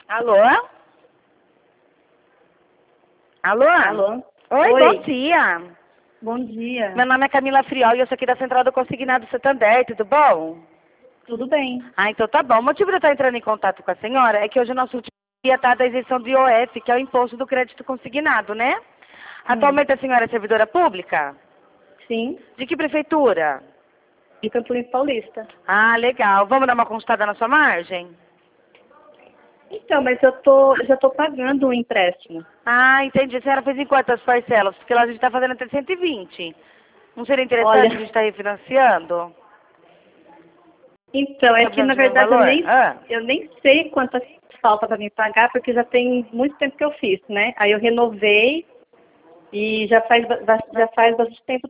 Alô? Alô? Alô? Oi, Oi. bom dia. Bom dia. Meu nome é Camila Friol e eu sou aqui da Central do Consignado Santander, tudo bom? Tudo bem? Ah, então tá bom. O motivo de eu estar entrando em contato com a senhora é que hoje o nosso último dia está da isenção do IOF, que é o Imposto do Crédito Consignado, né? Atualmente a senhora é servidora pública? Sim, De que prefeitura? de Campo Limpo Paulista. Ah, legal. Vamos dar uma consultada na sua margem? Então, mas já tô pagando um empréstimo. Ah, entendi. A senhora fez em quantas parcelas? Porque lá a gente está fazendo até 120. Não seria interessante a gente Olha, estar refinanciando? então, é Tá que precisando na de mais verdade valor? Ah. eu nem sei quantas falta para me pagar, porque já tem muito tempo que eu fiz, né? Aí eu renovei e já faz bastante tempo